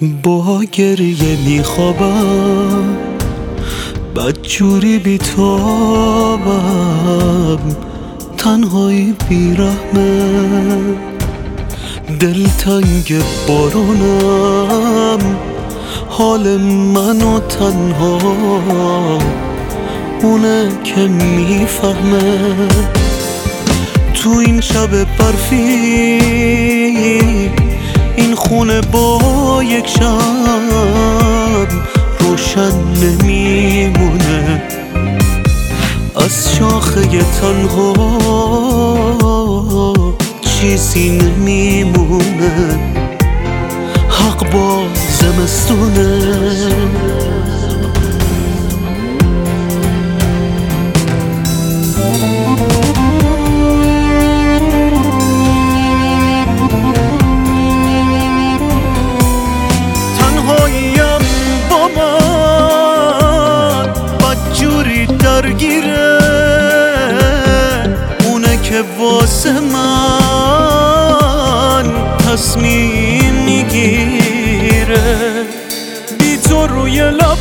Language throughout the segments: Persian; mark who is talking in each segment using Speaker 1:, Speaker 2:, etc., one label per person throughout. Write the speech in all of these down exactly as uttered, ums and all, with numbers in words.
Speaker 1: با گریه میخوابم، بدجوری بیتابم، تنهایی بیرحمه، دلتنگ بارونم، حال منو تنها اونه که میفهمه. تو این شب برفی این خونه با یک شب روشن نمیمونه، از شاخه تنها چیزی نمیمونه، حق با زمستونه. تنهاییم با من بدجوری درگیره، اونه که واسه من تصمیم میگیره. بی تو روی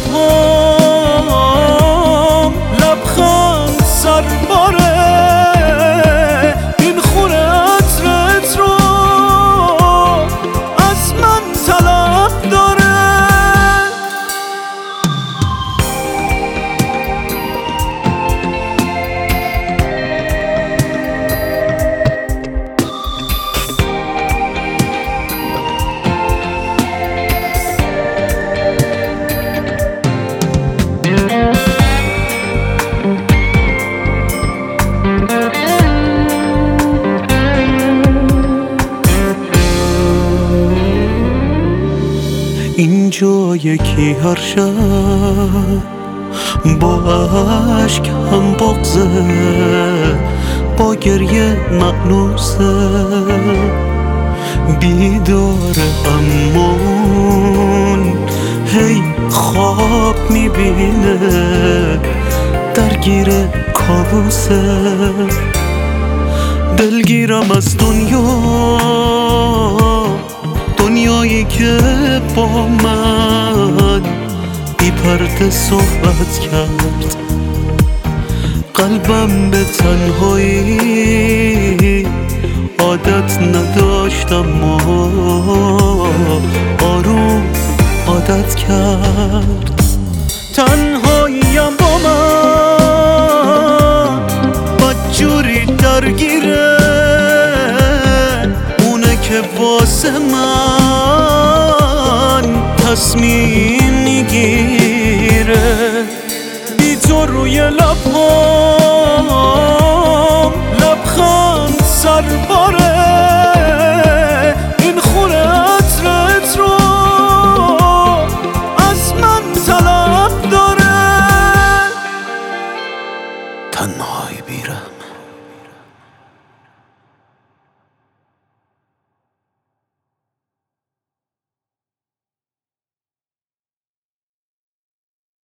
Speaker 1: لبهام لبخند سر باره، این خونه عطرت رو از من طلب داره. اینجا یکی هر شب با عشق هم بغضه، با گریه مأنوسه، بیداره امون هی خواب میبینه، درگیر کابوسه. دلگیرم از دنیا، دنیایی که با من بی پرده صحبت کرد، قلبم به تنهایی عادت نداشتم، ما آروم عادت کرد. تنهاییم با من بدجوری درگیره، اونه که واسه من تصمیم میگیره. بی تو روی لبهام لبخند سر باره، این خونه عطرت رو از من طلب داره. تنها